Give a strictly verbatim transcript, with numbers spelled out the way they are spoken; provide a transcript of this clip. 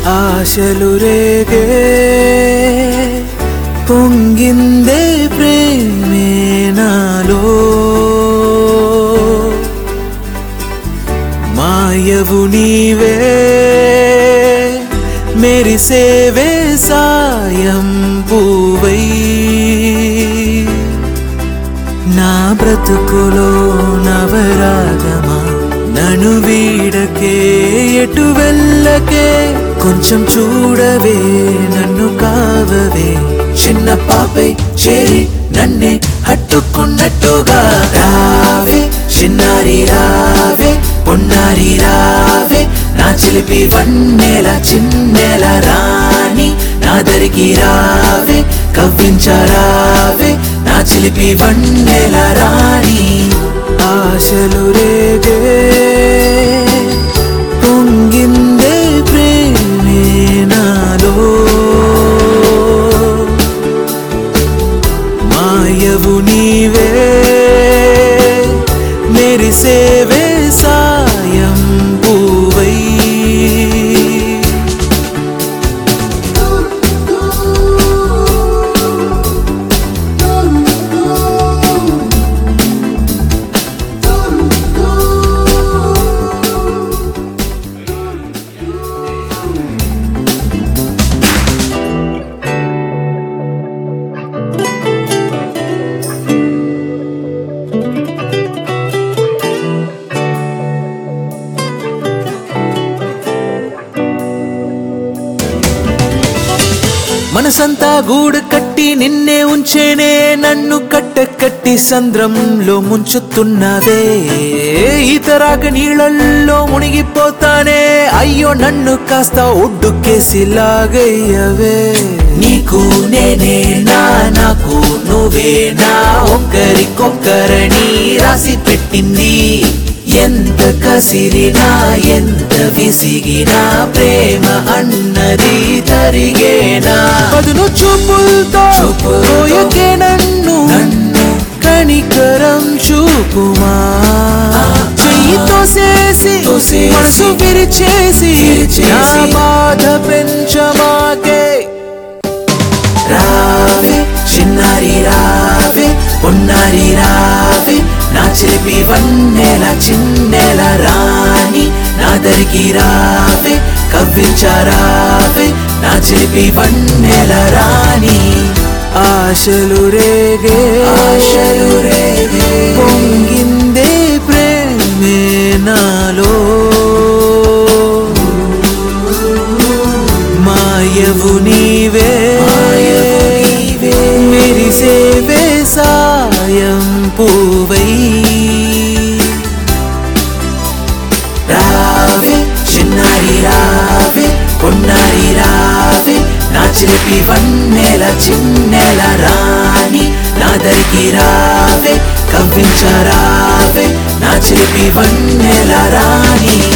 ఆశలు రేగే పొంగిందే ప్రేమే నాలో మాయవు నీవే మెరిసేవే సాయం పూవై నా బ్రతుకులో నవరాగమా నన్ను వీడకే ఎటు వెళ్ళకే కొంచెం చూడవే నన్ను కావవే చిన్న పాపై చేరి నన్నే హత్తుకున్నట్టుగా రావే చిన్నారి రావే పొన్నారి రావే నా చిలిపి వన్నెల చిన్నెల రాణి నా దరికి రావే కవ్వించరావే నా చిలిపి వన్నెల రాణి ఆశలు రేగే పొంగిందే ప్రేమే నాలో మాయవు నీవే మెరిసేవే సాయం పూవై మనసంతా గూడు కట్టి నిన్నే ఉంచేనే నన్ను కట్ట కట్టి సంద్రంలో ముంచుతున్నవే ఈతరాక నీళ్ళల్లో మునిగిపోతానే అయ్యో నన్ను కాస్త ఒడ్డుకేసి లాగయ్యవే నీకు నేనే నా నాకు నువ్వే నా ఒక్కరికొక్కరని రాసి పెట్టింది ఎంత కసిరినా ఎంత విసిగినా ప్రేమ అన్నది తరిగేనా పదును చూపులతో పోయకే నన్ను కనికరం చూపుమా చెయ్యితో చేసి మనసు విరిచేసి నా బాధ పెంచమాకే రావే చిన్నారి రావే పొన్నారి రావే నా చిలిపి వన్నెల చిన్నెల రాణి నా దరికి రావే కవ్వించరావే నా చిలిపి వన్నెల రాణి ఆశలు రేగే ఆశలు రేగే పొంగిందే ప్రేమే నాలో మాయవు నీవే మెరిసేవే సాయం పూవై రావే చిన్నారి రావే పొన్నారి రావే నా చిలిపి వన్నెల చిన్నెల రాణి నా దరికి రావే కవ్వించరావే నా చిలిపి వన్నెల రాణి